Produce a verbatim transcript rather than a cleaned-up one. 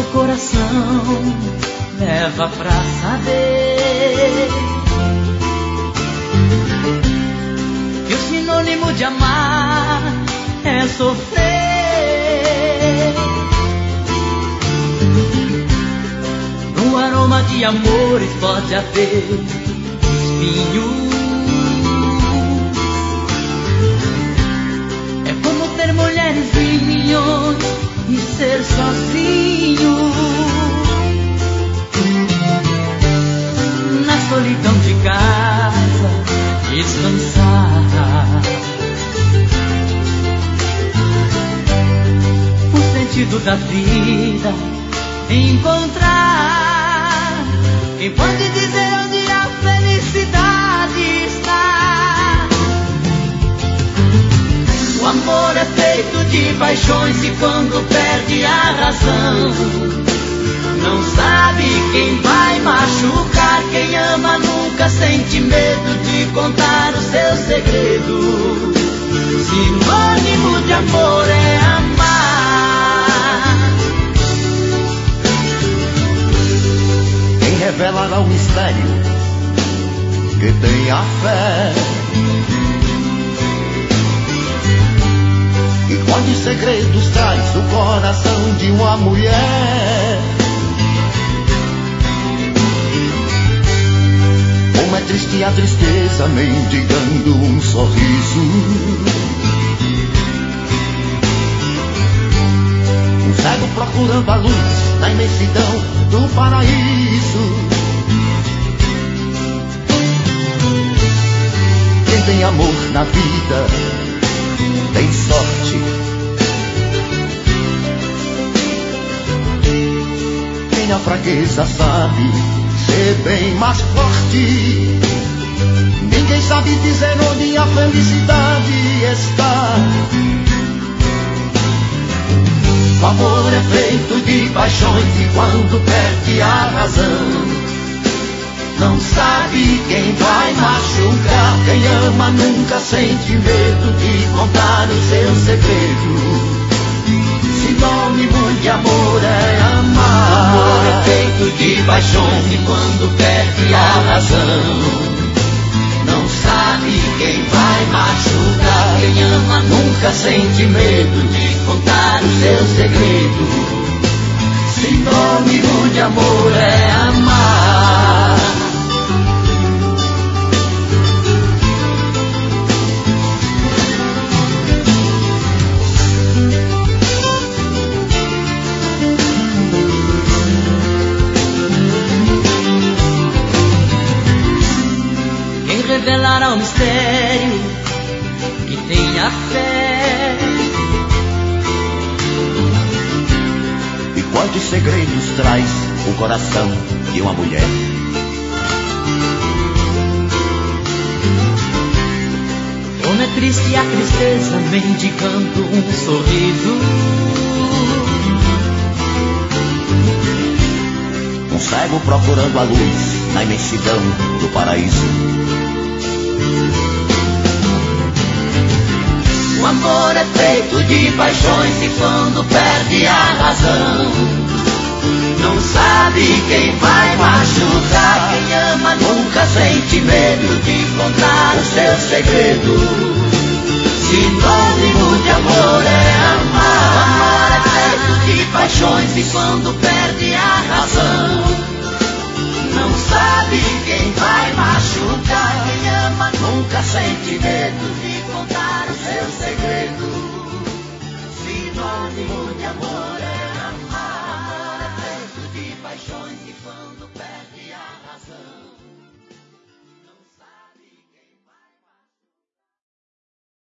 coração leva pra saber que o sinônimo de amar é sofrer. No aroma de amores pode haver espinhos. É como ter mulheres e milhões e ser sozinho na solidão de casa, descansar. O sentido da vida encontrar. Quem pode dizer onde a felicidade está? O amor é feito de paixões e quando perde a razão, não sabe quem vai machucar. Quem ama nunca sente medo de contar o seu segredo. Sinônimo de amor é amar. Quem revelará o mistério que tem a fé e quantos segredos traz o coração de uma mulher. Como é triste a tristeza mendigando um sorriso. Um cego procurando a luz na imensidão do paraíso. Quem tem amor na vida tem sorte. Quem a fraqueza sabe ser bem mais forte. Ninguém sabe dizer onde a felicidade está. O amor é feito de paixões e quando perde a razão, não sabe quem vai machucar. Quem ama nunca sente medo de contar o seu segredo. Sinônimo de amor é amar. O amor é feito de paixões e quando perde a razão, não sabe quem vai machucar. Quem ama nunca sente medo de contar o seu segredo. Sinônimo de amor é amar. Revelará o mistério que tem a fé e quantos segredos traz o coração de uma mulher. Como é triste a tristeza mendigando um sorriso. Um cego procurando a luz na imensidão do paraíso. O amor é feito de paixões e quando perde a razão, não sabe quem vai machucar. Quem ama nunca sente medo de contar o seu segredo. Sinônimo de amor é amar. O amor é feito de paixões e quando perde a razão, não sabe quem vai machucar. Quem ama nunca sente medo de contar o seu segredo.